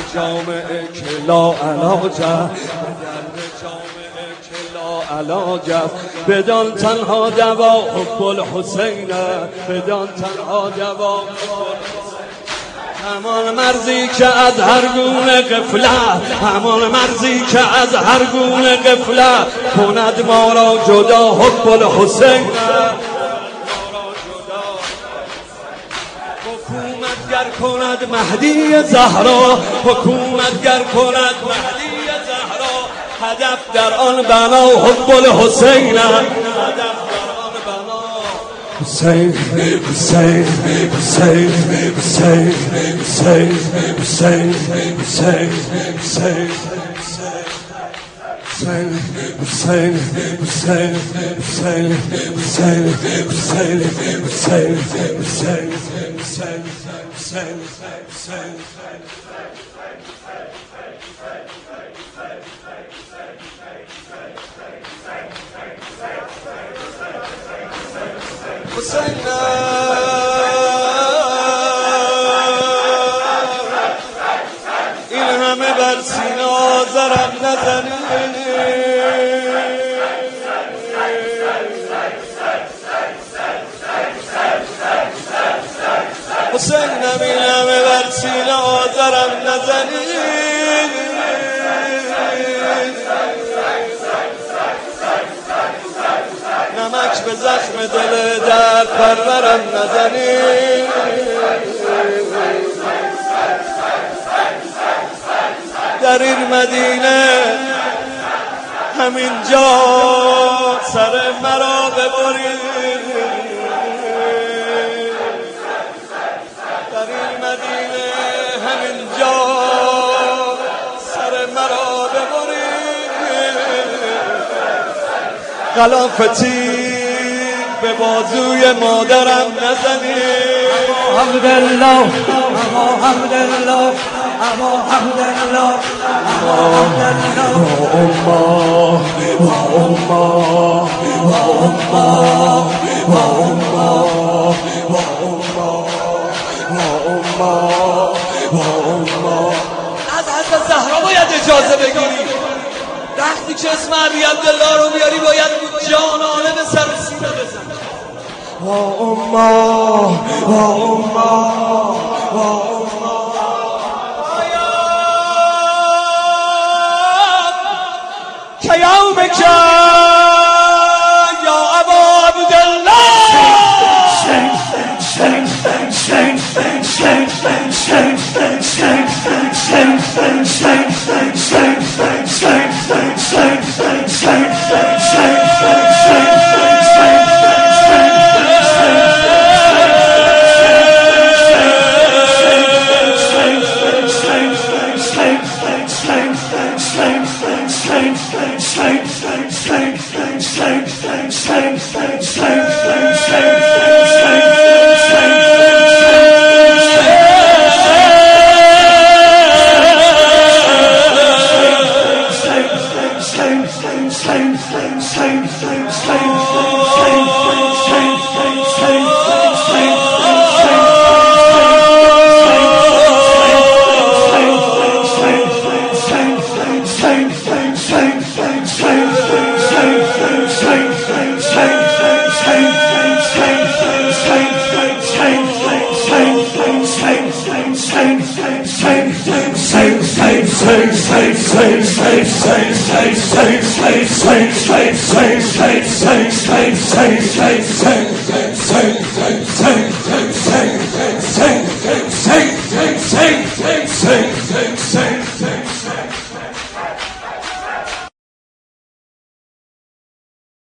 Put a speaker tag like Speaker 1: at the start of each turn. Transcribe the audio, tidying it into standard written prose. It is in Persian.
Speaker 1: جامعه که لا علاج است، به درد جامعه که لا علاج است. بدان تنها دوا حب الحسین است، بدان تنها دوا حب الحسین. همان مرزی که از هر گونه غفلت، همان مرزی که از هر گونه غفلت کند ما را جدا حب الحسین. حکومتگر کند مهدی زهرا، حکومتگر کند مهدی زهرا، هدف در آن بنا حب الحسین، هدف در آن بنا حسین حسین حسین حسین حسین حسین حسین حسین Hussein, Hussein, Hussein, Hussein, Hussein, Hussein, Hussein, Hussein, Hussein, Hussein. این همه بر سینا زرم نزنی، حسین این همه بر سینا زرم نزنی، نمک به زخم دل درد پرورم نزنی. در این مدینه همینجا سر مرا ببرید، در این مدینه همینجا سر مرا ببرید. غلاف تیر به بازوی مادرم نزنید.
Speaker 2: حمدالله حمدالله حمدالله
Speaker 1: از حضرت زهرا باید اجازه بگیری. وقتی که اسم ابی عبدالله رو میاری باید جانانه به سر سینه بزن. كيومك يا أبا عبد الله. Say